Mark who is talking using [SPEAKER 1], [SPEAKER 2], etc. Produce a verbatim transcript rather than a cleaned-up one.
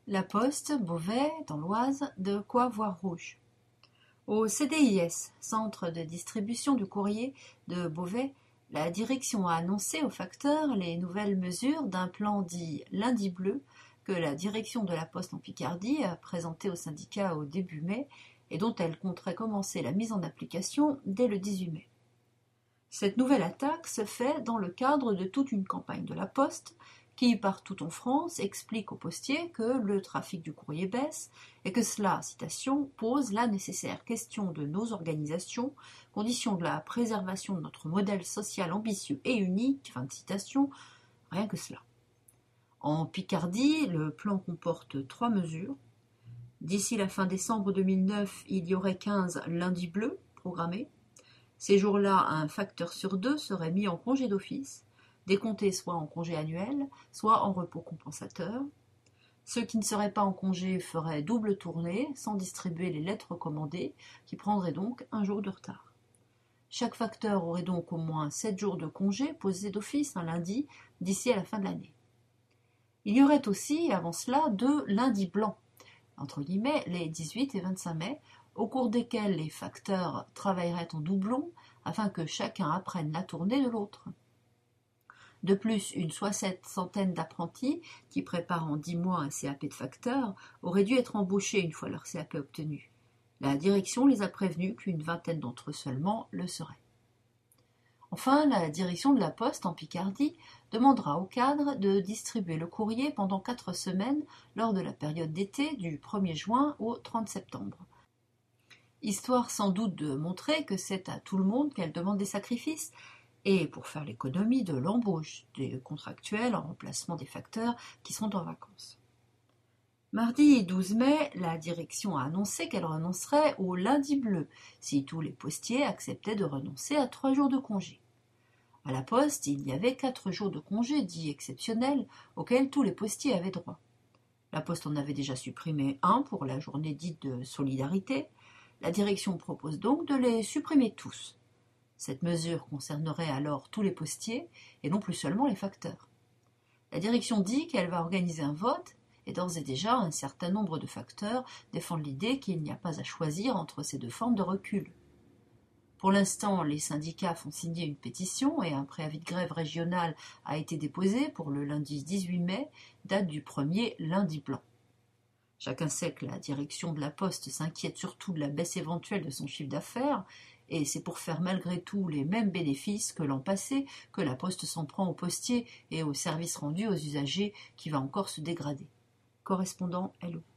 [SPEAKER 1] La Poste, Beauvais, dans l'Oise, de quoi voir rouge. Au C D I S, Centre de distribution du courrier de Beauvais, la direction a annoncé aux facteurs les nouvelles mesures d'un plan dit lundi bleu que la direction de la Poste en Picardie a présenté au syndicat au début mai et dont elle compterait commencer la mise en application dès le dix-huit mai. Cette nouvelle attaque se fait dans le cadre de toute une campagne de la Poste qui, partout en France, explique aux postiers que le trafic du courrier baisse et que cela, citation, pose la nécessaire question de nos organisations, condition de la préservation de notre modèle social ambitieux et unique, fin de citation, rien que cela. En Picardie, le plan comporte trois mesures. D'ici la fin décembre deux mille neuf, il y aurait quinze lundis bleus programmés. Ces jours-là, un facteur sur deux serait mis en congé d'office, décompté soit en congé annuel, soit en repos compensateur. Ceux qui ne seraient pas en congé feraient double tournée, sans distribuer les lettres recommandées, qui prendraient donc un jour de retard. Chaque facteur aurait donc au moins sept jours de congé posés d'office un lundi d'ici à la fin de l'année. Il y aurait aussi, avant cela, deux lundis blancs, entre guillemets, les dix-huit et vingt-cinq mai, au cours desquels les facteurs travailleraient en doublon afin que chacun apprenne la tournée de l'autre. De plus, une soixantaine d'apprentis qui préparent en dix mois un C A P de facteur auraient dû être embauchés une fois leur C A P obtenu. La direction les a prévenus qu'une vingtaine d'entre eux seulement le seraient. Enfin, la direction de la Poste en Picardie demandera aux cadres de distribuer le courrier pendant quatre semaines lors de la période d'été du premier juin au trente septembre. Histoire sans doute de montrer que c'est à tout le monde qu'elle demande des sacrifices, et pour faire l'économie de l'embauche des contractuels en remplacement des facteurs qui sont en vacances. Mardi douze mai, la direction a annoncé qu'elle renoncerait au lundi bleu si tous les postiers acceptaient de renoncer à trois jours de congé. À la Poste, il y avait quatre jours de congé dits exceptionnels auxquels tous les postiers avaient droit. La Poste en avait déjà supprimé un pour la journée dite de solidarité. La direction propose donc de les supprimer tous. Cette mesure concernerait alors tous les postiers et non plus seulement les facteurs. La direction dit qu'elle va organiser un vote et d'ores et déjà un certain nombre de facteurs défendent l'idée qu'il n'y a pas à choisir entre ces deux formes de recul. Pour l'instant, les syndicats font signer une pétition et un préavis de grève régional a été déposé pour le lundi dix-huit mai, date du premier lundi blanc. Chacun sait que la direction de la Poste s'inquiète surtout de la baisse éventuelle de son chiffre d'affaires, et c'est pour faire malgré tout les mêmes bénéfices que l'an passé que la Poste s'en prend aux postiers et aux services rendus aux usagers qui va encore se dégrader. Correspondant L O.